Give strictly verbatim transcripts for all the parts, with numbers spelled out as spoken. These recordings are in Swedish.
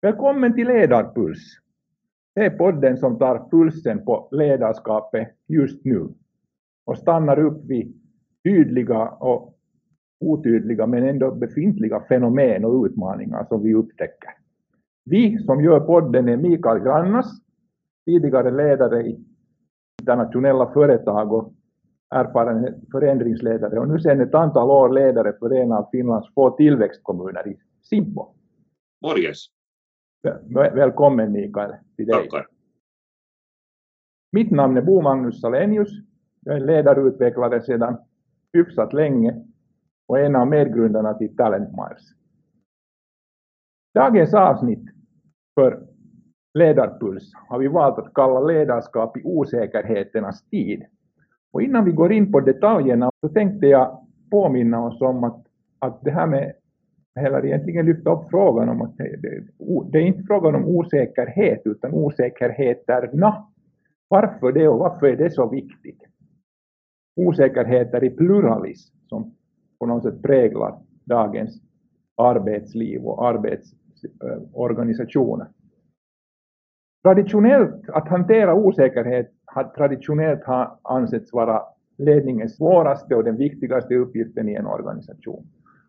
Välkommen till Ledarpuls. Det är podden som tar pulsen på ledarskapet just nu och stannar upp vid tydliga och otydliga men ändå befintliga fenomen och utmaningar som vi upptäcker. Vi som gör podden är Mikael Grannas, tidigare ledare i internationella företag och erfaren förändringsledare och nu sedan ett antal år ledare för en av Finlands få tillväxtkommuner i Sibbo. Morjes. Välkommen Mikael till dig. Tackar. Mitt namn är Bo Magnus Salenius. Jag är ledarutvecklare sedan hyfsat länge och en av medgrundarna till Talent Miles. Dagens avsnitt för Ledarpuls har vi valt att kalla ledarskap i osäkerheternas tid. Och innan vi går in på detaljerna så tänkte jag påminna oss om att, att det här med eller egentligen lyfta upp frågan om att det, det, det är inte frågan om osäkerhet utan osäkerheterna. Varför det och varför är det så viktigt? Osäkerheter i pluralism som på något sätt präglar dagens arbetsliv och arbetsorganisationer. Traditionellt, att hantera osäkerhet har traditionellt har ansetts vara ledningens svåraste och den viktigaste uppgiften i en organisation.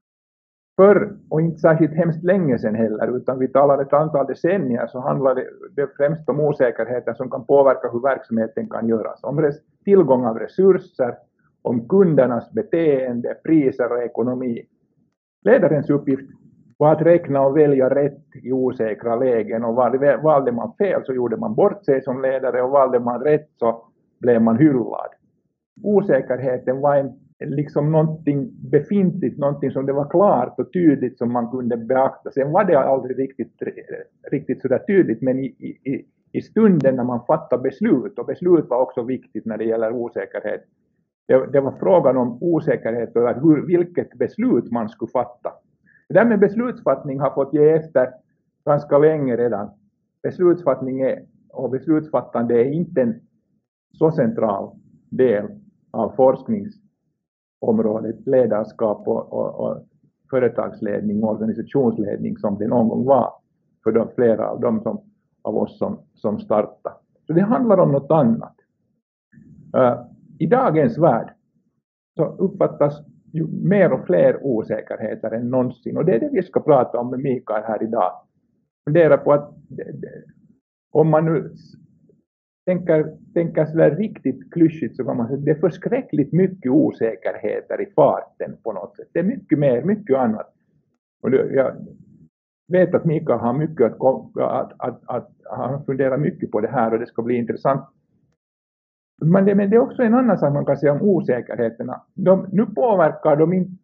Förr, och inte särskilt hemskt länge sedan heller, utan vi talar ett antal decennier, så handlar det, det främst om osäkerheter som kan påverka hur verksamheten kan göras. Om res, tillgång av resurser, om kundernas beteende, priser och ekonomi. Ledarens uppgift var att räkna och välja rätt i osäkra lägen, och valde, valde man fel så gjorde man bort sig som ledare, och valde man rätt så blev man hyllad. Osäkerheten var en liksom någonting befintligt, någonting som det var klart och tydligt som man kunde beakta. Sen var det aldrig riktigt, riktigt så där tydligt, men i, i, i stunden när man fattar beslut, och beslut var också viktigt när det gäller osäkerhet. Det, det var frågan om osäkerhet över hur, vilket beslut man skulle fatta. Det där med beslutsfattning har fått ge efter ganska länge redan. Beslutsfattning är, och beslutsfattande är inte en så central del av forsknings området ledarskap och, och, och företagsledning och organisationsledning som det någon gång var för de flera av dem som, av oss som, som startade. Så det handlar om något annat. Uh, I dagens värld så uppfattas ju mer och fler osäkerheter än någonsin, och det är det vi ska prata om med Mikael här idag. Fundera på att om man nu Tänker, tänker sådär riktigt klyschigt så kan man säga att det är förskräckligt mycket osäkerheter i farten på något sätt. Det är mycket mer, mycket annat. Och det, jag vet att Mikael har mycket att, att, att, att han funderar mycket på det här och det ska bli intressant. Men det, men det är också en annan sak man kan säga om osäkerheterna. De, nu påverkar de inte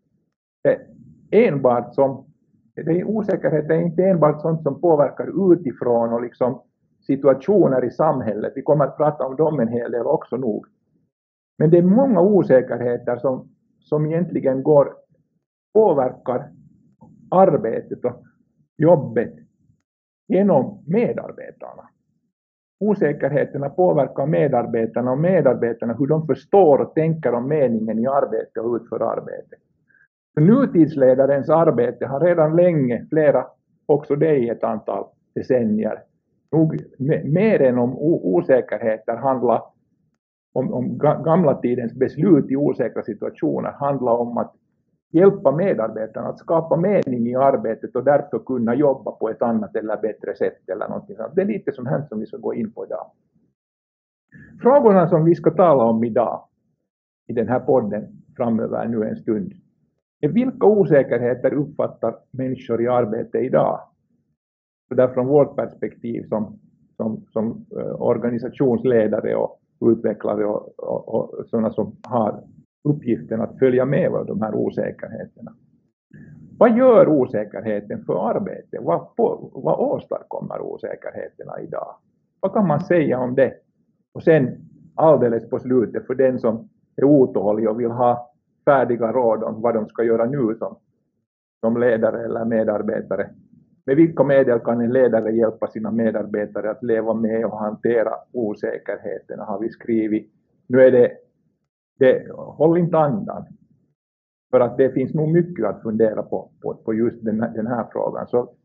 enbart som, det är osäkerhet är inte enbart sånt som påverkar utifrån och liksom situationer i samhället. Vi kommer att prata om dem en hel del också nog. Men det är många osäkerheter som, som egentligen går, påverkar arbetet och jobbet genom medarbetarna. Osäkerheterna påverkar medarbetarna och medarbetarna hur de förstår och tänker om meningen i arbete och utför arbete. För nutidsledarens arbete har redan länge, flera, också det i ett antal decennier, nog mer än om osäkerheter handlar om, om gamla tidens beslut i osäkra situationer, handlar om att hjälpa medarbetarna att skapa mening i arbetet och därför kunna jobba på ett annat eller bättre sätt eller någonting sånt. Det är lite som här som vi ska gå in på idag. Frågorna som vi ska tala om idag i den här podden framöver nu en stund är: vilka osäkerheter uppfattar människor i arbete idag? Så där från vårt perspektiv som, som, som uh, organisationsledare och utvecklare och, och, och sådana som har uppgiften att följa med av de här osäkerheterna. Vad gör osäkerheten för arbete? Vad, på, vad åstadkommer osäkerheterna idag? Vad kan man säga om det? Och sen alldeles på slutet för den som är otålig och vill ha färdiga råd om vad de ska göra nu som, som ledare eller medarbetare. Med vilka medel kan en ledare hjälpa sina medarbetare att leva med och hantera osäkerheterna, har vi skrivit. Nu är det, det håll inte andan. För att det finns nog mycket att fundera på, på, på just den här, den här frågan. Så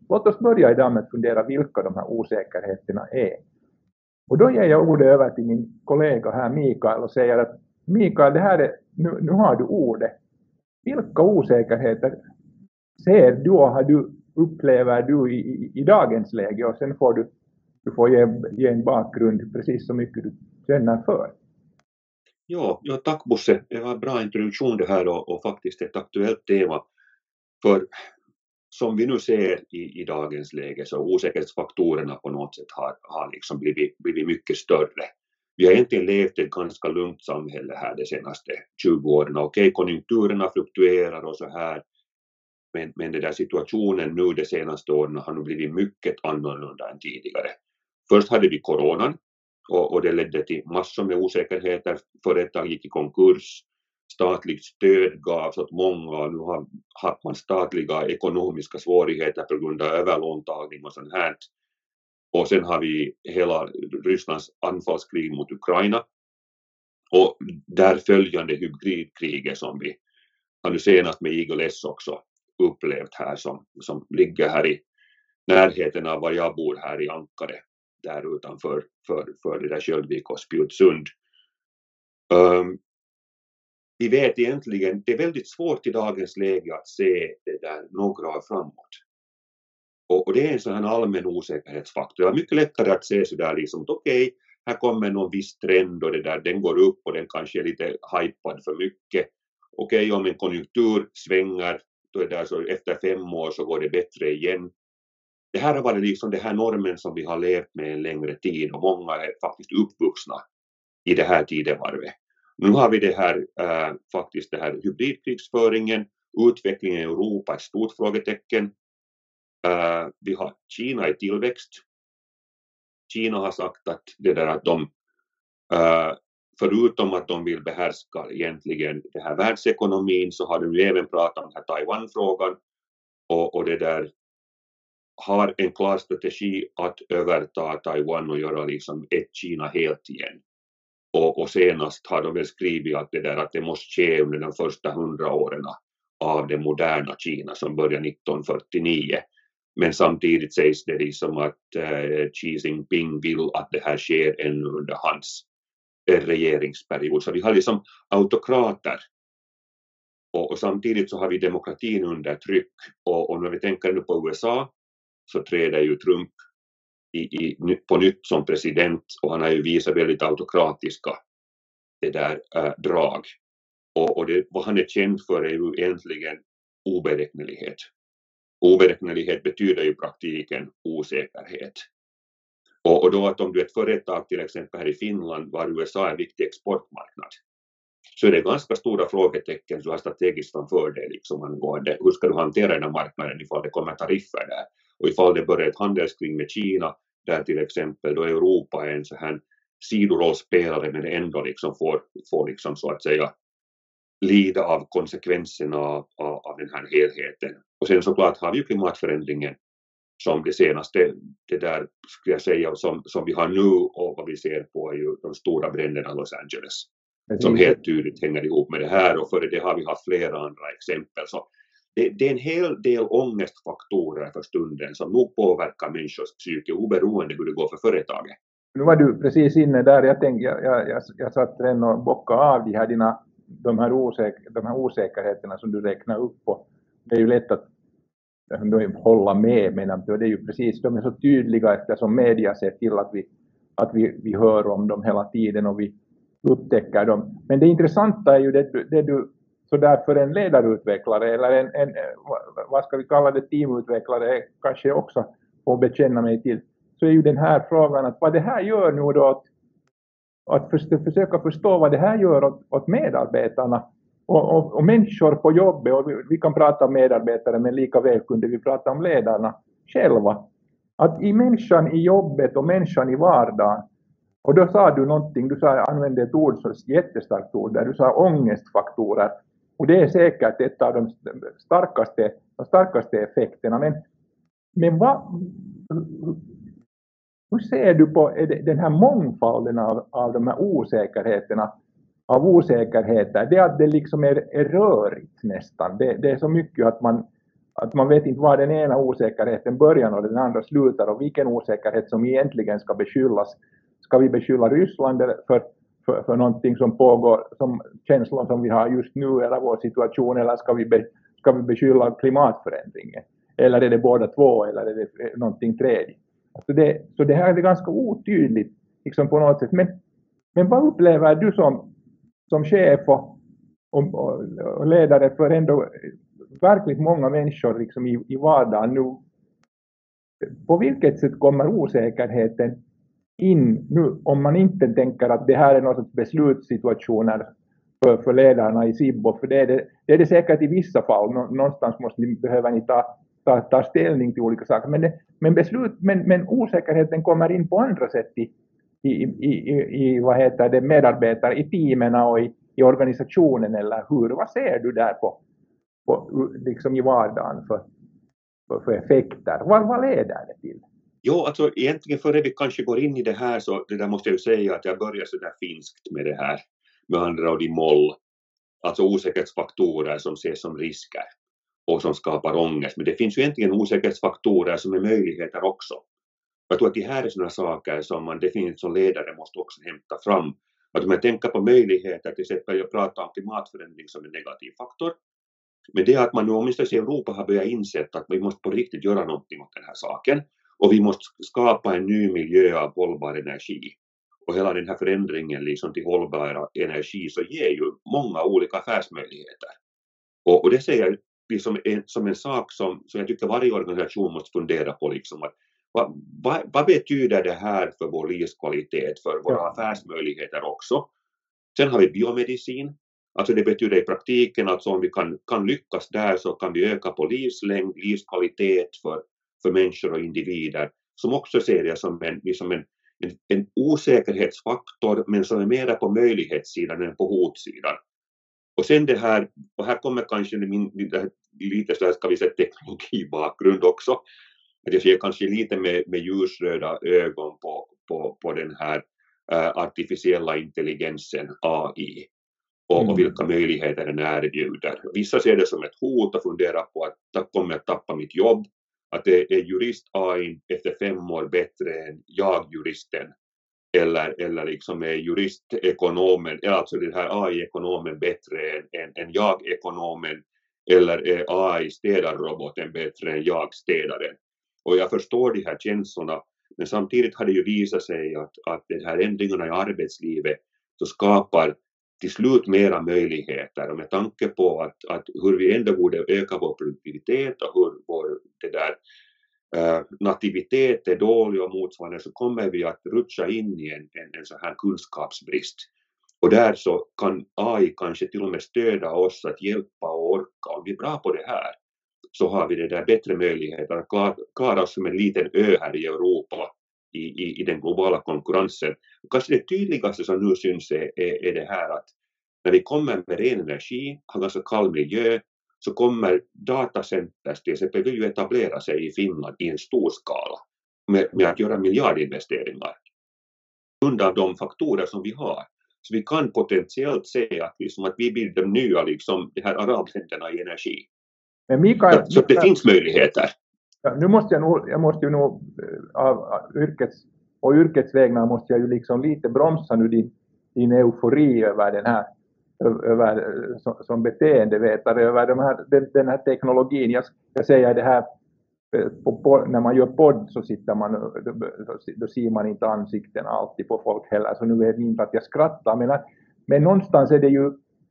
Låt oss börja idag med att fundera vilka de här osäkerheterna är. Och då ger jag ordet över till min kollega här Mikael och säger att Mikael, det här är, nu, nu har du ordet. Vilka osäkerheter ser du och har du, upplever du i, i, i dagens läge? Och sen får du, du får ge, ge en bakgrund precis så mycket du känner för. Ja, ja, tack Bosse. Det var en bra introduktion det här och, och faktiskt ett aktuellt tema. För som vi nu ser i, i dagens läge så osäkerhetsfaktorerna på något sätt har, har liksom blivit, blivit mycket större. Vi har egentligen levt ett ganska lugnt samhälle här de senaste tjugo åren. Okej, konjunkturerna fluktuerar och så här. Men, men den där situationen nu de senaste åren har nog blivit mycket annorlunda än tidigare. Först hade vi coronan och, och det ledde till massor med osäkerheter. Företag gick i konkurs. Statligt stöd gavs åt många och nu har, har man statliga ekonomiska svårigheter på grund av överlåntagning och sånt här. Och sen har vi hela Rysslands anfallskrig mot Ukraina och där följande hybridkriget som vi har nu senast med Eagle S också upplevt här som, som ligger här i närheten av var jag bor här i Ankare där utanför för, för det där Sköldvik och Spjutsund. Um, vi vet egentligen, det är väldigt svårt i dagens läge att se det där några år framåt. Och, och det är en sån här allmän osäkerhetsfaktor. Det är mycket lättare att se sådär liksom att okej, okay, här kommer någon viss trend och det där, den går upp och den kanske är lite hypad för mycket. Okej, okay, om en konjunktur svänger, då är det så efter fem år så går det bättre igen. Det här har varit liksom det här normen som vi har levt med en längre tid och många är faktiskt uppvuxna i det här tidevarvet. Nu har vi det här, äh, faktiskt det här hybridkrigsföringen, utvecklingen i Europa, ett stort frågetecken. Äh, vi har Kina i tillväxt. Kina har sagt att det där att de, äh, förutom att de vill behärska egentligen det här världsekonomin så har de ju även pratat om den här Taiwan-frågan och, och det där har en klar strategi att överta Taiwan och göra liksom ett Kina helt igen. Och, och senast har de väl skrivit att det där att det måste ske under de första hundra åren av det moderna Kina som börjar nitton fyrtionio. Men samtidigt sägs det liksom att eh, Xi Jinping vill att det här sker ännu under hans eh, regeringsperiod. Så vi har liksom autokrater. Och, och samtidigt så har vi demokratin under tryck. Och, och när vi tänker nu på U S A så träder ju Trump i, i, på nytt som president och han har ju visat väldigt autokratiska det där äh, drag. Och, och det, vad han är känd för är ju egentligen oberäknelighet. Oberäknelighet betyder ju i praktiken osäkerhet. Och, och då att om du är ett företag till exempel här i Finland var U S A en viktig exportmarknad så är det ganska stora frågetecken du har strategiskt framför dig liksom angående hur ska du hantera den här marknaden ifall det kommer tariffer där. Och ifall det börjar ett handelskrig med Kina där till exempel då Europa är en så här sidorollspelare men ändå liksom får, får liksom så att säga lida av konsekvenserna av, av, av den här helheten. Och sen såklart har vi ju klimatförändringen som det senaste, det där skulle jag säga som, som vi har nu och vad vi ser på är ju de stora bränderna i Los Angeles. Som helt tydligt hänger ihop med det här och för det har vi haft flera andra exempel. Så det, det är en hel del ångestfaktorer för stunden som nog påverkar människors psyke oberoende hur det går för företaget. Nu var du precis inne där, jag tänkte, jag, jag, jag, jag satt redan och bockade av de här, dina, de, här osäk, de här osäkerheterna som du räknar upp och det är ju lätt att hålla med, men det är ju precis, de är så tydliga eftersom media ser till att vi, att vi, vi hör om dem hela tiden och vi upptäcker dem. Men det intressanta är ju det, det du så därför en ledarutvecklare eller en, en, vad ska vi kalla det, teamutvecklare kanske också får bekänna mig till, så är ju den här frågan att vad det här gör nu då att, att för, försöka förstå vad det här gör åt, åt medarbetarna och, och, och människor på jobbet och vi, vi kan prata om medarbetare men lika väl kunde vi prata om ledarna själva. Att i människan i jobbet och människan i vardagen. Och då sa du någonting, du sa, använde ett ord som ett jättestarkt ord där du sa ångestfaktorer. Och det är säkert ett av de starkaste, de starkaste effekterna. Men, men vad, hur ser du på den här mångfalden av, av de här osäkerheterna? Av osäkerheter, det är att det liksom är, är rörigt nästan. Det, det är så mycket att man, att man vet inte var den ena osäkerheten börjar och den andra slutar och vilken osäkerhet som egentligen ska beskyllas. Ska vi beskylla Ryssland för, för, för någonting som pågår, som känslor som vi har just nu eller vår situation, eller ska vi, be, ska vi beskylla klimatförändringen? Eller är det båda två, eller är det någonting tredje? Alltså det, så det här är ganska otydligt liksom på något sätt. Men, men vad upplever du som, som chef och, och, och ledare för ändå verkligt många människor liksom i, i vardagen nu? På vilket sätt kommer osäkerheten in nu om man inte tänker att det här är någon sorts beslutssituationer för, för ledarna i Sibbo? För det är det, det är det säkert i vissa fall. Någonstans måste ni, behöver ni ta, ta, ta ställning till olika saker. Men, det, men, beslut, men, men osäkerheten kommer in på andra sätt i, i, i, i, i vad heter det, medarbetare, i teamen och i, i organisationen, eller hur? Vad ser du där på, på liksom i vardagen för, för, för effekter? Vad, vad leder det till? Jo, alltså egentligen före vi kanske går in i det här, så det där måste jag ju säga att jag börjar så där finskt med det här, med andra ord i moll, alltså osäkerhetsfaktorer som ses som risker och som skapar ångest. Men det finns ju egentligen osäkerhetsfaktorer som är möjligheter också. Jag tror att det här är sådana saker som man definitivt som ledare måste också hämta fram. Att om jag tänker på möjligheter, till exempel jag pratar om klimatförändring som en negativ faktor, men det är att man nu åtminstone i Europa har börjat inse att vi måste på riktigt göra någonting åt den här saken. Och vi måste skapa en ny miljö av hållbar energi. Och hela den här förändringen liksom till hållbar energi så ger ju många olika affärsmöjligheter. Och, och det säger jag liksom en, som en sak som, som jag tycker varje organisation måste fundera på. Liksom att, vad, vad, vad betyder det här för vår livskvalitet, för våra ja. affärsmöjligheter också? Sen har vi biomedicin. Alltså det betyder i praktiken att om vi kan, kan lyckas där så kan vi öka på livslängd, livskvalitet för för människor och individer, som också ser det som en, liksom en, en, en osäkerhetsfaktor, men som är mera på möjlighetssidan än på hotsidan. Och sen det här, och här kommer kanske min, lite så här ska vi säga teknologibakgrund också, att jag ser kanske lite med, med ljusröda ögon på, på, på den här uh, artificiella intelligensen, A I, och, mm. och vilka möjligheter den erbjuder. Vissa ser det som ett hot och funderar på att jag kommer att tappa mitt jobb. Att det är jurist A I efter fem år bättre än jag juristen, eller, eller liksom är juristekonomen, alltså den här A I-ekonomen bättre än, än, än jag-ekonomen, eller är A I-städarroboten bättre än jag-städaren. Och jag förstår de här känslorna, men samtidigt har det ju visat sig att, att de här ändringarna i arbetslivet så skapar till slut mera möjligheter, och med tanke på att, att hur vi ändå borde öka vår produktivitet och hur vår det där, uh, nativitet är dålig och motsvarande, så kommer vi att rutscha in i en, en, en sån här kunskapsbrist. Och där så kan A I kanske till och med stödja oss att hjälpa och orka. Om vi är bra på det här så har vi det där bättre möjligheter att klara, klara oss som en liten ö här i Europa i, i, i den globala konkurrensen. Och kanske det tydligaste som nu syns är, är, är det här att när vi kommer med ren energi, har ganska kall miljö, så kommer datacenters till exempel vill ju etablera sig i Finland i en stor skala med, med att göra miljardinvesteringar under de faktorer som vi har. Så vi kan potentiellt se att, liksom, att vi blir de nya liksom, de här arabländerna i energi. Men Mikael, så, så det Mikael, finns möjligheter. Ja, nu måste jag nog, jag måste ju nog av, av yrkets och yrkets vägnar måste jag ju liksom lite bromsa nu din, din eufori över den här över, som, som beteendevetare över de här, den, den här teknologin. Jag, jag säger det här på, på, när man gör podd så sitter man då, då ser man inte ansikten alltid på folk heller, så nu vet ni inte att jag skrattar, men, men någonstans är det ju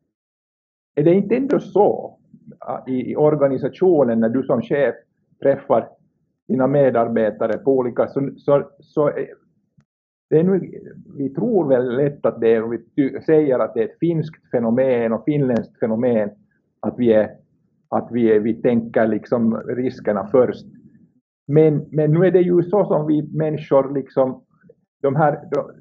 är det inte ändå så i, i organisationen när du som chef träffar dina medarbetare på olika så, så, så det är nu, vi tror väl lätt att det är, vi säger att det är ett finskt fenomen och finländskt fenomen att vi är att vi, är, vi tänker liksom riskerna först. Men, men nu är det ju så som vi människor liksom de här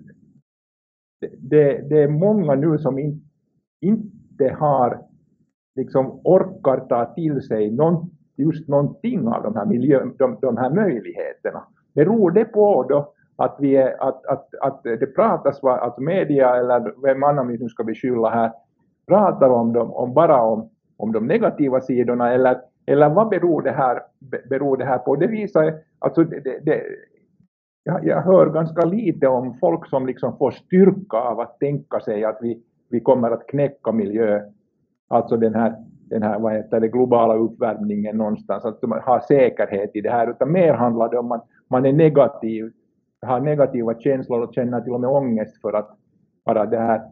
det, det är många nu som in, inte har liksom orkar ta till sig någon, just någonting av de här miljö, de, de här möjligheterna. Beror det på då att vi är, att, att, att det pratas att media eller vem annan vi nu ska beskylla här pratar om dem om bara om om de negativa sidorna, eller Eller vad beror det här, beror det här på? Det visar, alltså det, det, det, jag, jag hör ganska lite om folk som liksom får styrka av att tänka sig att vi, vi kommer att knäcka miljö, alltså den här, den här vad heter det, globala uppvärmningen någonstans, att man har säkerhet i det här, utan mer handlar det om att man är negativ, har negativa känslor och känner till och med ångest för att bara det här.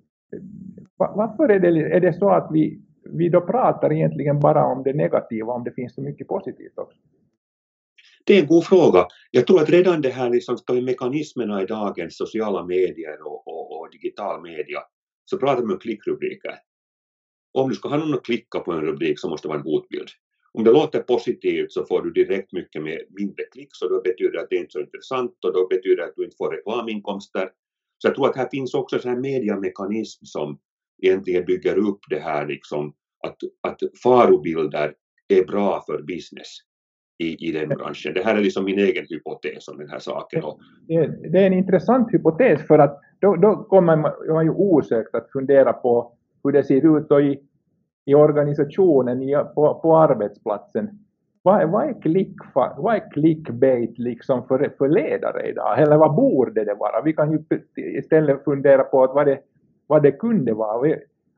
Varför är det, är det så att vi, vi då pratar egentligen bara om det negativa, om det finns så mycket positivt också? Det är en god fråga. Jag tror att redan det här liksom, mekanismerna i dagens sociala medier och, och, och digital media, så pratar man om klickrubriker. Om du ska ha någon att klicka på en rubrik så måste det vara en hotbild. Om det låter positivt så får du direkt mycket mer, mindre klick, så då betyder det att det inte är så intressant och då betyder det att du inte får reklaminkomster. Så jag tror att här finns också en mediamekanism som egentligen bygger upp det här liksom, att, att farobilder är bra för business i, i den branschen. Det här är liksom min egen hypotes om den här saken. Det, det är en intressant hypotes, för att då, då kommer man, man ju osökt att fundera på hur det ser ut i, i organisationen, i, på, på arbetsplatsen. Vad, vad, är klick, vad är clickbait liksom för, för ledare idag? Eller vad borde det vara? Vi kan ju istället fundera på att vad, det, vad det kunde vara.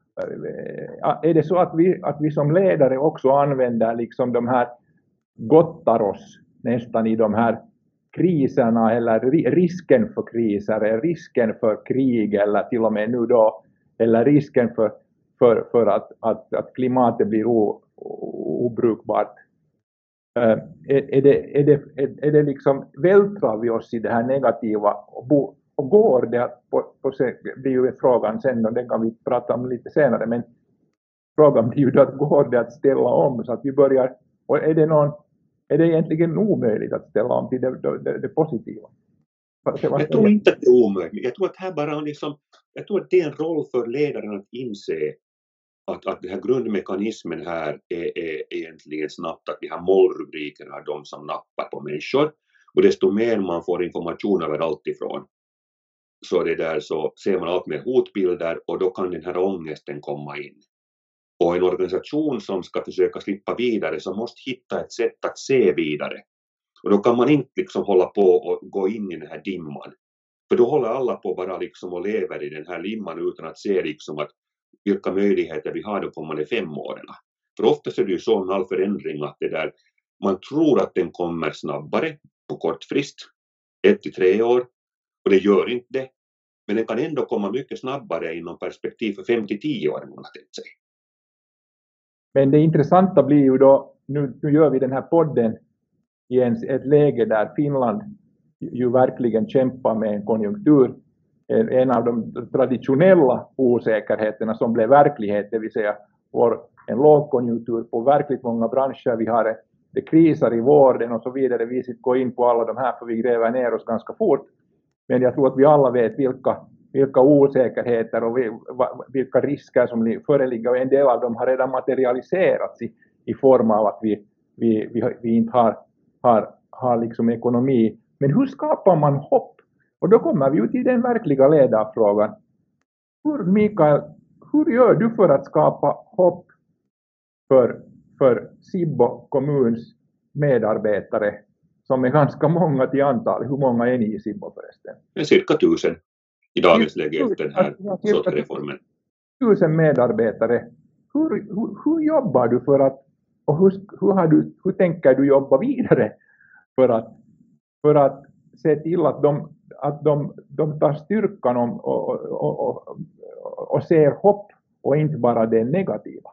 Är det så att vi, att vi som ledare också använder liksom de här, gottar oss nästan i de här kriserna, eller risken för kriser, risken för krig, eller till och med nu då, eller risken för, för, för att, att, att klimatet blir o, obrukbart. Uh, är, är, det, är, det, är det liksom, vältrar vi oss i det här negativa, och, bo, och går det att, på, på, det blir ju frågan sen, och den kan vi prata om lite senare, men frågan blir ju att går det att ställa om så att vi börjar, och är det någon, är det egentligen omöjligt att ställa om till det, det, det positiva? Jag tror inte att det är omöjligt. Jag tror att här bara liksom, jag tror att det är en roll för ledaren att inse att, att den här grundmekanismen här är, är egentligen snabbt att de här målrubrikerna är de som nappar på människor. Och desto mer man får information överallt ifrån, så det där, så ser man allt mer hotbilder, och då kan den här ångesten komma in. Och en organisation som ska försöka slippa vidare, så måste hitta ett sätt att se vidare. Och då kan man inte liksom hålla på och gå in i den här dimman. För då håller alla på bara liksom och lever i den här limman utan att se liksom att vilka möjligheter vi har de kommande fem åren. För ofta är det ju så med all förändring att det där, man tror att den kommer snabbare på kort frist, ett till tre år, och det gör inte det. Men den kan ändå komma mycket snabbare inom perspektiv för fem till tio år än man har tänkt sig. Men det intressanta blir ju då, nu, nu gör vi den här podden i en, ett läge där Finland ju verkligen kämpar med en konjunktur, en, en av de traditionella osäkerheterna som blev verklighet, det vill säga vår, en lågkonjunktur på verkligt många branscher. Vi har det krisar i vården och så vidare. Vi sitter gå in på alla de här, för vi gräver ner oss ganska fort. Men jag tror att vi alla vet vilka, vilka osäkerheter och vilka risker som föreligger, och en del av dem har redan materialiserats i, i form av att vi, vi, vi, vi inte har, har, har liksom ekonomi. Men hur skapar man hopp? Och då kommer vi ut i den verkliga ledarfrågan. Hur, Mikael, hur gör du för att skapa hopp för, för Sibbo kommuns medarbetare, som är ganska många till antal? Hur många är ni i Sibbo förresten? Det är cirka tusen i dagens läge efter den här sortreformen. Tusen medarbetare. Hur, hur, hur jobbar du för att, och hur, hur, har du, hur tänker du jobba vidare för att, för att se till att de, att de, de tar styrkan om, och, och, och, och, och ser hopp och inte bara det negativa?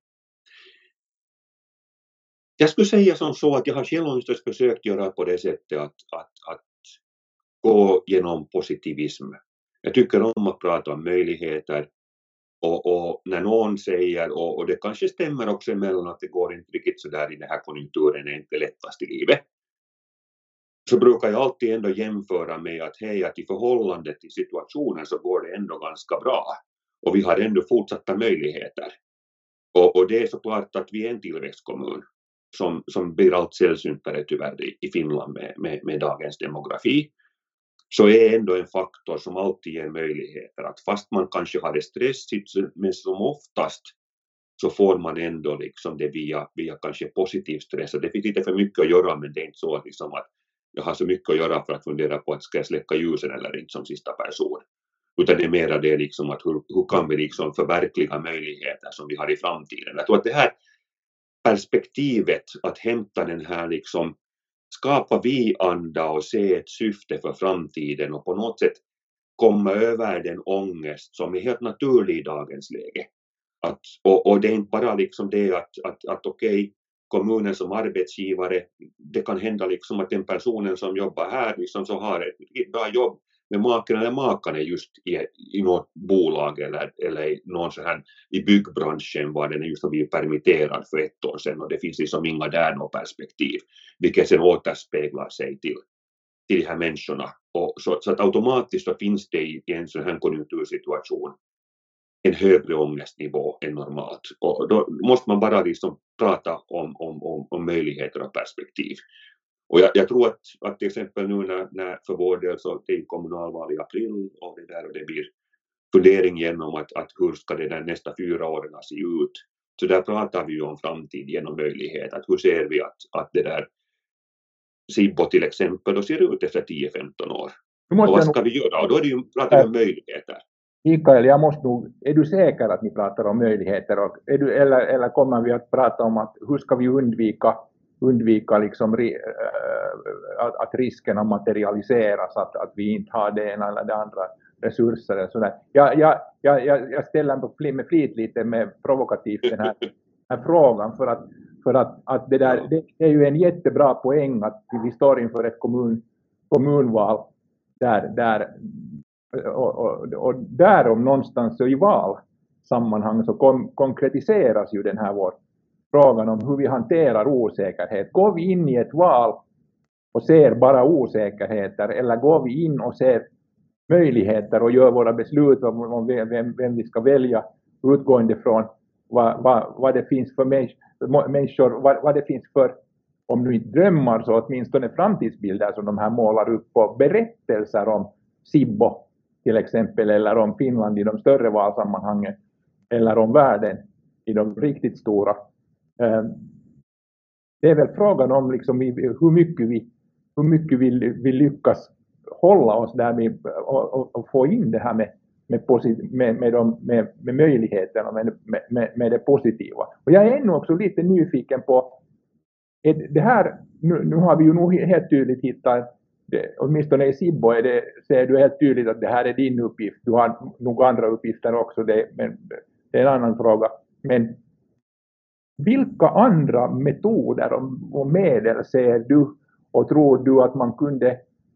Jag skulle säga som så att jag har själv försökt göra på det sättet att, att, att gå genom positivism. Jag tycker om att prata om möjligheter, och, och när någon säger, och, och det kanske stämmer också emellan, att det går inte riktigt så där i den här konjunkturen, är inte lättast i livet, så brukar jag alltid ändå jämföra med att hej, att i förhållande till situationen så går det ändå ganska bra, och vi har ändå fortsatta möjligheter. Och, och det är såklart att vi är en tillväxtkommun som, som blir allt sällsyntare tyvärr i, i Finland med, med, med dagens demografi, så är ändå en faktor som alltid ger möjligheter, att fast man kanske har det stressigt, men som oftast så får man ändå liksom det via, via kanske positiv stress. Och det finns inte för mycket att göra, men det är inte så liksom att jag har så mycket att göra för att fundera på att ska jag släcka ljusen eller inte som sista person. Utan det är mera det liksom att hur, hur kan vi liksom förverkliga möjligheter som vi har i framtiden. Jag tror att det här perspektivet att hämta den här liksom skapa vi-anda och se ett syfte för framtiden och på något sätt komma över den ångest som är helt naturlig i dagens läge. Att, och, och det är inte bara liksom det att, att, att okej, okay, kommunen som arbetsgivare, det kan hända liksom att den personen som jobbar här liksom så har ett bra jobb, men maken eller makan är just i, i något bolag eller, eller i någon så här i byggbranschen var den just har blivit permitterad för ett år sedan och det finns liksom inga där något perspektiv, vilket sen återspeglar sig till, till de här människorna. Och så, så att automatiskt så finns det i, i en sån här konjunktursituation en högre ångestnivå än normalt. Och då måste man bara liksom prata om, om, om, om möjligheter och perspektiv. Och jag, jag tror att, att till exempel nu när, när för vår del så det är kommunalval i april och det där och det blir fundering genom att, att hur ska det där nästa fyra åren se ut. Så där pratar vi ju om framtid genom möjlighet. Att hur ser vi att, att det där Sibbo till exempel då ser ut efter tio femton år. Och vad ska vi göra? Och då är det ju, pratar vi om möjligheter. Mikael, jag måste nog, är du säker att ni pratar om möjligheter? Och är du, eller, eller kommer vi att prata om att hur ska vi undvika, undvika liksom, äh, att, att riskerna materialiseras, att, att vi inte har det ena eller det andra resurser? Eller sådär. Jag, jag, jag, jag ställer med flit lite med provokativt den här, den här frågan för att, för att, att det, där, det är ju en jättebra poäng att vi står inför ett kommun, kommunval där, där Och, och, och därom någonstans så i valsammanhang så kom, konkretiseras ju den här vår frågan om hur vi hanterar osäkerhet. Går vi in i ett val och ser bara osäkerheter eller går vi in och ser möjligheter och gör våra beslut om vem, vem vi ska välja utgående från vad, vad, vad det finns för människor, vad, vad det finns för, om du inte drömmar så åtminstone framtidsbilder som de här målar upp på berättelser om Sibbo till exempel, eller om Finland i de större valsammanhangen, eller om världen i de riktigt stora. Det är väl frågan om liksom hur mycket vi, hur mycket vi, vi lyckas hålla oss där med, och, och, och få in det här med, med, posit- med, med, de, med, med möjligheterna, med, med, med det positiva. Och jag är ännu också lite nyfiken på det här, nu, nu har vi ju nog helt tydligt hittat Det, åtminstone i Sibbo är det, ser du helt tydligt att det här är din uppgift. Du har nog andra uppgifter också, det, men det är en annan fråga. Men vilka andra metoder och, och medel ser du och tror du att man kunde,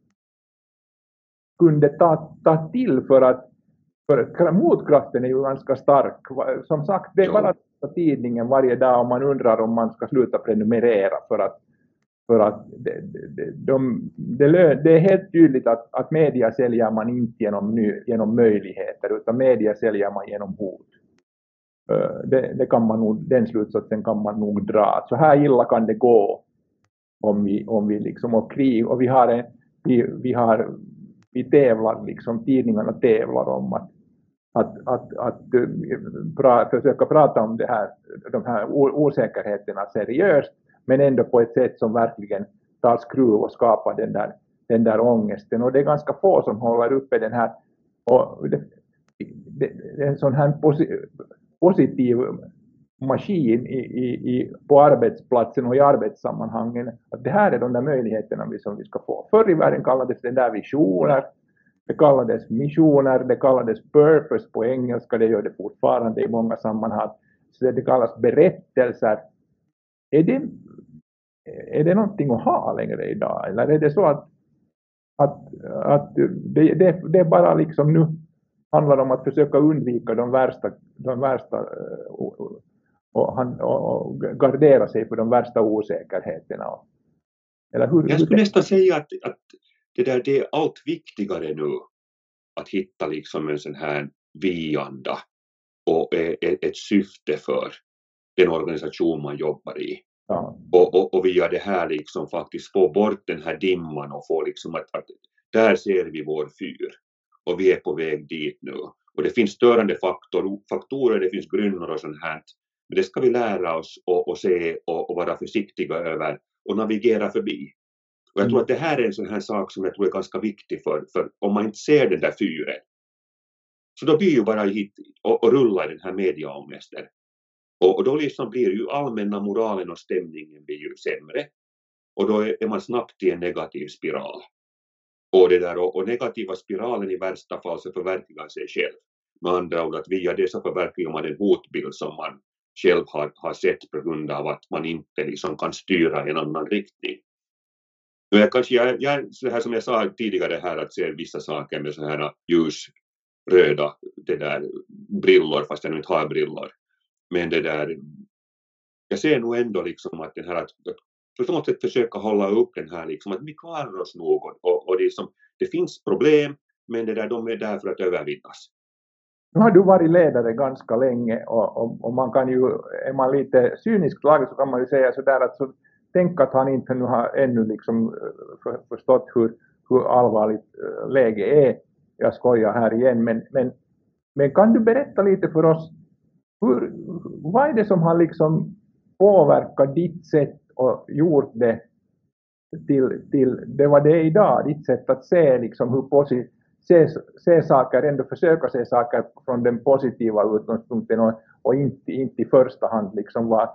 kunde ta, ta till för att, för motkraften är ju ganska stark. Som sagt, det är bara tidningen varje dag och man undrar om man ska sluta prenumerera för att För att det, det, de, det, det är helt tydligt att, att media säljer man inte genom, genom möjligheter, utan media säljer man genom hot. Det, det kan man nog, den slutsatsen kan man nog dra. Så här illa kan det gå om vi, om vi liksom och krig. Och vi har, en, vi, vi har vi tävlar liksom, tidningarna tävlar om att, att, att, att pra, försöka prata om det här, de här osäkerheterna seriöst. Men ändå på ett sätt som verkligen tar skruv och skapar den där, den där ångesten. Och det är ganska få som håller uppe den här, och det, det, det är en sån här posi, positiv maskin i, i, i, på arbetsplatsen och i arbetssammanhangen. Att det här är de där möjligheterna vi, som vi ska få. Förr i världen kallades det där visioner, det kallades missioner, det kallades purpose på engelska, det gör det fortfarande i många sammanhang. Så det kallas berättelser. Är det, är det någonting att ha längre idag? Eller är det så att, att, att det, det, det är bara liksom nu handlar om att försöka undvika de värsta, de värsta och, och, och, och gardera sig för de värsta osäkerheterna? Eller hur, Jag skulle nästan säga att, att det, där, det är allt viktigare nu att hitta liksom en sån här vi-anda och ett, ett syfte för den organisation man jobbar i. Ja. Och, och, och vi gör det här liksom faktiskt få bort den här dimman och få liksom att, att där ser vi vår fyr och vi är på väg dit nu. Och det finns störande faktor, faktorer, det finns grynnor och sånt här Men det ska vi lära oss och, och se och, och vara försiktiga över och navigera förbi. Och jag tror att det här är en sån här sak som jag tror är ganska viktig för, för om man inte ser den där fyren, så då blir ju bara hit och, och rullar den här mediaångesten. Och, och då liksom blir ju allmänna moralen och stämningen blir ju sämre. Och då är, är man snabbt i en negativ spiral. Och, det där, och, och negativa spiralen i värsta fall så förverkligar sig själv. Med andra ord att via det så förverkligar man en hotbild som man själv har, har sett på grund av att man inte liksom kan styra i en annan riktning. Nu jag, kanske, jag, jag, så här som jag sa tidigare här, att se vissa saker med så här ljusröda det där, brillor, fast jag inte har brillor. Men det där, jag ser nog ändå liksom att den här, att, att på något sätt försöka hålla upp den här liksom, att vi klarar oss något. Och, och det, är som, det finns problem, men det där, de är där för att övervinnas. Nu har du varit ledare ganska länge och, och, och man kan ju, är man lite cynisk lag så kan man ju säga sådär att så, tänk att han inte nu har ännu liksom för, förstått hur, hur allvarligt läge är. Jag skojar här igen, men, men, men kan du berätta lite för oss, hur, vad är det som har liksom påverkat ditt sätt och gjort det till, till det var det idag, ditt sätt att se liksom hur positivt, se, se saker, ändå försöka se saker från den positiva utgångspunkten och, och inte, inte i första hand liksom var,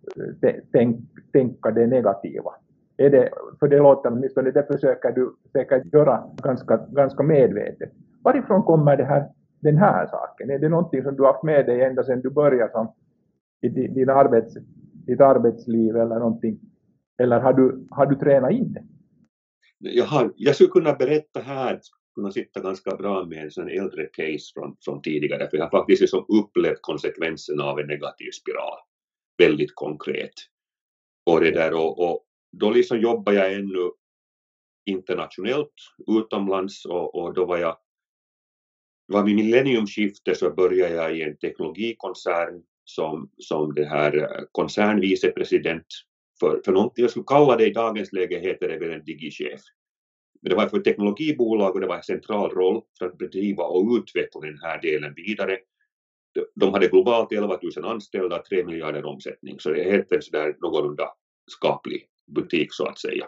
tänk, tänka det negativa. Är det, för det låter åtminstone, det försöker du säkert göra ganska, ganska medvetet. Varifrån kommer det här, den här saken? Är det någonting som du har haft med dig ända sedan du började som, i din arbets, ditt arbetsliv eller någonting? Eller har du, har du tränat in det? Jag, har, jag skulle kunna berätta här, kunna sitta ganska bra med en sån äldre case från, från tidigare. För jag har faktiskt liksom upplevt konsekvenserna av en negativ spiral. Väldigt konkret. Och, det där, och, och då liksom jobbar jag ännu internationellt utomlands. Och, och då var jag var vid millenniumskiftet så började jag i en teknologikoncern som, som det här koncernvicepresident för, för någonting jag skulle kalla det i dagens läge heter det väl en digichef. Men det var för teknologibolag och det var en central roll för att bedriva och utveckla den här delen vidare. De hade globalt elva tusen anställda, tre miljarder omsättning, så det är helt en sådär någorlunda skaplig butik så att säga.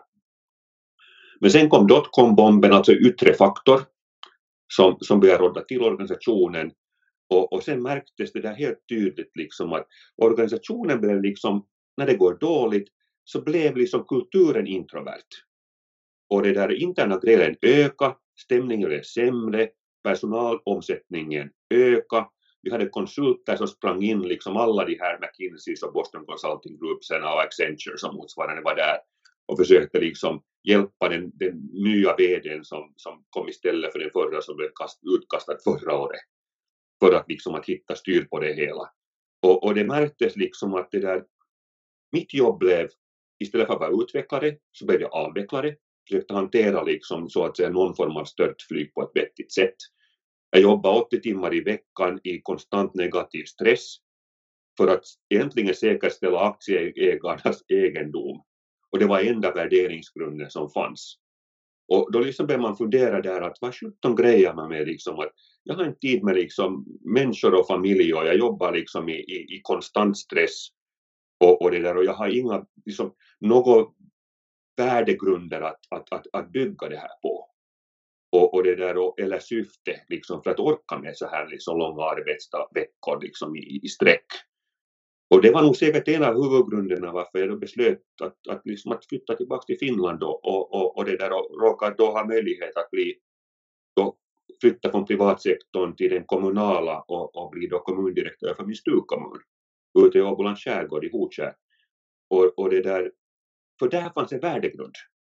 Men sen kom dotcom-bomben, alltså yttre faktor, som, som började råda till organisationen. Och, och sen märktes det där helt tydligt liksom att organisationen blev liksom, när det går dåligt, så blev liksom kulturen introvert. Och det där interna grälen ökade, stämningen blev sämre, personalomsättningen ökade. Vi hade konsulter som sprang in, liksom alla de här McKinseys och Boston Consulting Groupsen och Accenture som motsvarande var där och försökte liksom hjälpa den, den nya vdn som, som kom istället för den förra som blev kast, utkastad förra året för att liksom att hitta styr på det hela. Och, och det märktes liksom att det där, mitt jobb blev, istället för att vara utvecklare så blev jag avvecklare, försökte hantera liksom så att säga någon form av störtflyg på ett vettigt sätt. Jag jobbade åttio timmar i veckan i konstant negativ stress för att egentligen säkerställa aktieägarnas egendom. Och det var enda värderingsgrunden som fanns. Och då liksom börjar man fundera där att vad sjutton grejer man med liksom att jag har inte tid med liksom människor och familj och jag jobbar liksom i, i, i konstant stress och, och det där och jag har inga liksom några värdegrunder att, att, att, att bygga det här på. Och, och det där, och, eller syfte liksom, för att orka med så här liksom, långa arbetsveckor liksom, i, i sträck. Och det var nog säkert en av huvudgrunderna varför jag då beslöt att, att, liksom, att flytta tillbaka till Finland och, och, och, och det där, och råkade då ha möjlighet att bli då, flytta från privatsektorn till den kommunala och, och bli då kommundirektör för min stugkommun ute i Åbolands skärgård i Hotskär. Och, och det där, för där fanns en värdegrund.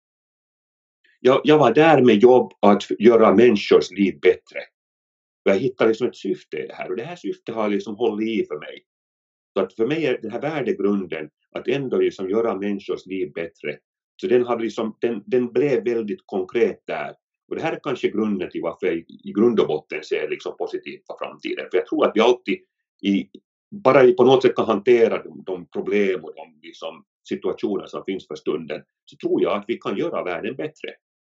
Jag, jag var där med jobb att göra människors liv bättre. Jag hittade liksom ett syfte i det här och det här syftet har liksom hållit i för mig. Så att för mig är den här värdegrunden att ändå liksom göra människors liv bättre. Så den, har liksom, den, den blev väldigt konkret där. Och det här är kanske grunden till varför jag i grund och botten ser liksom positivt på framtiden. För jag tror att vi alltid i, bara på något sätt kan hantera de, de problem och de liksom situationer som finns för stunden. Så tror jag att vi kan göra världen bättre.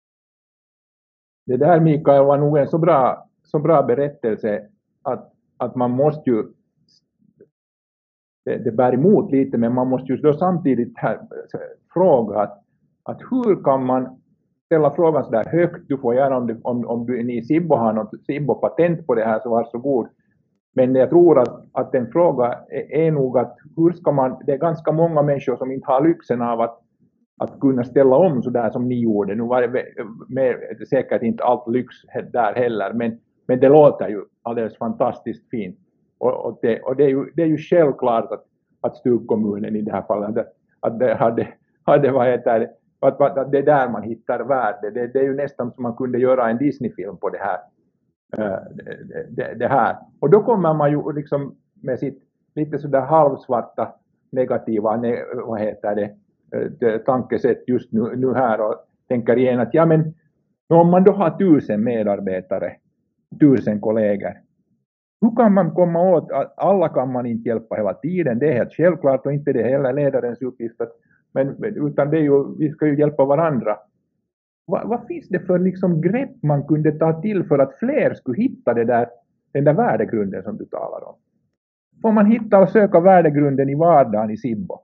Det där, Mikael, var nog en så bra, så bra berättelse att, att man måste ju det, det bär emot lite, men man måste just då samtidigt här, fråga att, att hur kan man ställa frågan så där högt, du får gärna om, du, om, om du, ni Sibbo har något Sibbo-patent på det här så varsågod. Men jag tror att, att en fråga är, är nog att hur ska man, det är ganska många människor som inte har lyxen av att, att kunna ställa om så där som ni gjorde. Nu var det med, säkert inte allt lyx där heller, men, men det låter ju alldeles fantastiskt fint. Och, och, det, och det, är ju, det är ju självklart att, att Stugkommunen i det här fallet, att det hade, hade vad heter det, att, att det är där man hittar värde. Det, det är ju nästan som man kunde göra en Disney-film på det här. Det, det, det här. Och då kommer man ju liksom med sitt lite sådär halvsvarta negativa vad heter det, det tankesätt just nu, nu här och tänker igen att ja men om man då har tusen medarbetare, tusen kollegor, hur kan man komma åt, alla kan man inte hjälpa hela tiden, det är helt självklart och inte det heller ledarens uppgift, men, utan det är ju, vi ska ju hjälpa varandra. Vad, vad finns det för liksom grepp man kunde ta till för att fler skulle hitta det där, den där värdegrunden som du talar om? Får man hitta och söka värdegrunden i vardagen i Sibbo?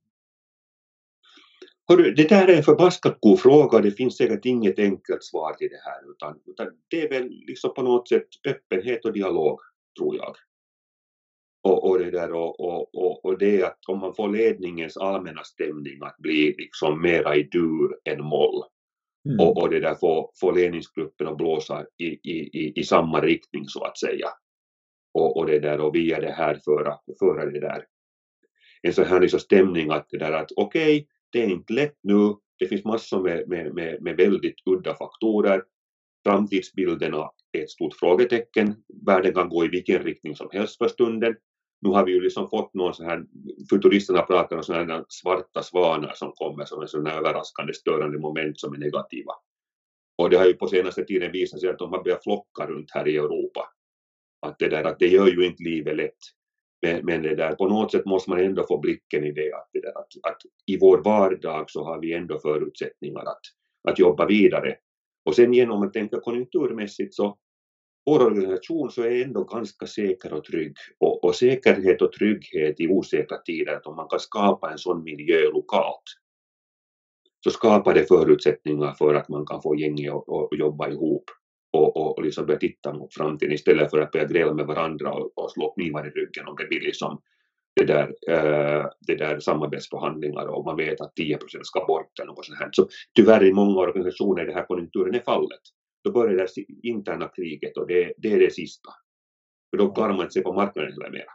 Hörru, det där är en förbaskat god fråga, det finns säkert inget enkelt svar till det här, utan, utan det är väl liksom på något sätt öppenhet och dialog, tror jag. Och, och det där och, och, och, och det att om man får ledningens allmänna stämning att bli liksom mera i dur än moll. Mm. Och, och det där får, får ledningsgruppen att blåsa i, i, i, i samma riktning så att säga. Och, och det där och via det här föra, föra det där. En sån här liksom stämning att det där att okej, okay, det är inte lätt nu. Det finns massor med, med, med, med väldigt udda faktorer. Framtidsbilderna är ett stort frågetecken. Världen kan gå i vilken riktning som helst för stunden. Nu har vi ju liksom fått någon sån här, futuristerna pratar om sådana här svarta svanar som kommer som en sån här överraskande störande moment som är negativa. Och det har ju på senaste tiden visat sig att de har börjat flocka runt här i Europa. Att det där, att det gör ju inte livet lätt. Men, men det där, på något sätt måste man ändå få blicken i det, att, det där, att, att i vår vardag så har vi ändå förutsättningar att, att jobba vidare. Och sen genom att tänka konjunkturmässigt så vår organisation så är ändå ganska säker och trygg. Och, och säkerhet och trygghet i osäkra tider, att om man kan skapa en sån miljö lokalt så skapar det förutsättningar för att man kan få gänget och, och jobba ihop och, och, och liksom börja titta mot framtiden istället för att börja gräla med varandra och, och slå knivar i ryggen om det blir liksom det där, äh, det där samarbetsförhandlingar och man vet att tio procent ska bort eller något sånt här. Så tyvärr i många organisationer det här konjunkturen är fallet. Då börjar det interna kriget och det, det är det sista. För då klarar man inte sig på marknaden eller mera.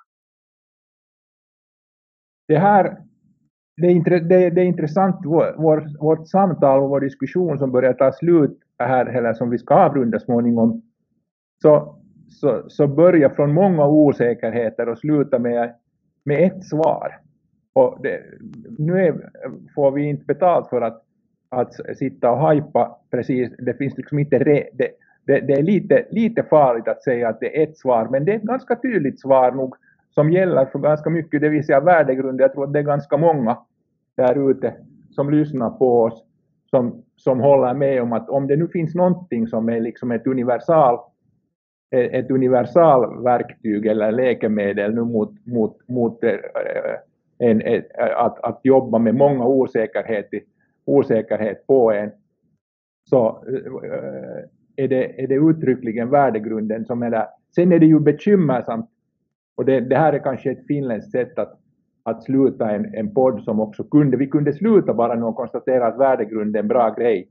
Det här, det är, det, det är intressant, vår, vår, vårt samtal och vår diskussion som börjar ta slut här, eller som vi ska avrunda småningom, så, så, så börjar från många osäkerheter och sluta med, med ett svar. Och det, nu är, får vi inte betalt för att att sitta och hypa precis, det finns liksom inte re, det, det, det är lite, lite farligt att säga att det är ett svar, men det är ett ganska tydligt svar nog som gäller för ganska mycket, det vill säga värdegrunder. Jag tror att det är ganska många där ute som lyssnar på oss som, som håller med om att om det nu finns någonting som är liksom ett universal ett universal verktyg eller läkemedel nu mot, mot, mot en, en, att, att jobba med många osäkerheter osäkerhet på en, så är det, är det uttryckligen värdegrunden som är där. Sen är det ju bekymmersamt, och det, det här är kanske ett finländskt sätt att, att sluta en, en podd som också kunde, vi kunde sluta bara nu och konstatera att värdegrunden är en bra grej.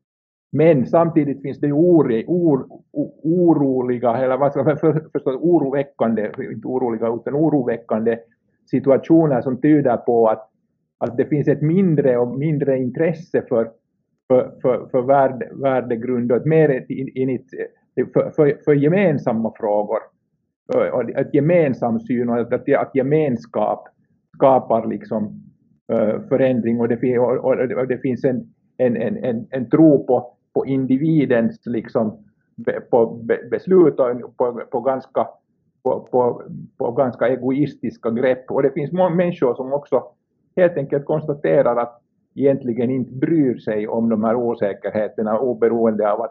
Men samtidigt finns det ju oro, oro, oroliga, eller vad ska man för, förstå, oroväckande, inte oroliga utan oroväckande situationer som tyder på att att det finns ett mindre och mindre intresse för, för, för, för värde, värdegrund och ett mer in, för, för, för gemensamma frågor. Och ett gemensam syn och att, att gemenskap skapar liksom förändring. Och det, och, och det finns en, en, en, en tro på, på individens liksom, på beslut och på, på, ganska, på, på, på ganska egoistiska grepp. Och det finns många människor som också helt enkelt konstaterar att egentligen inte bryr sig om de här osäkerheterna oberoende av att,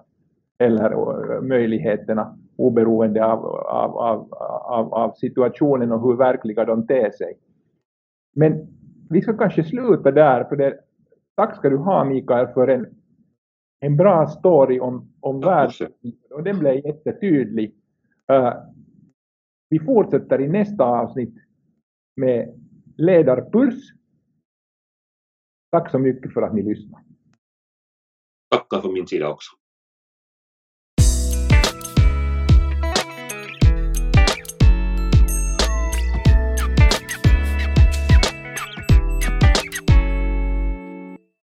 eller möjligheterna oberoende av, av, av, av, av situationen och hur verkliga de ter sig. Men vi ska kanske sluta där, för det, tack ska du ha Mikael för en, en bra story om, om världen, och den blev jättetydlig. Uh, vi fortsätter i nästa avsnitt med Ledarpuls. Tack så mycket för att ni lyssnar. Tackar från min sida också.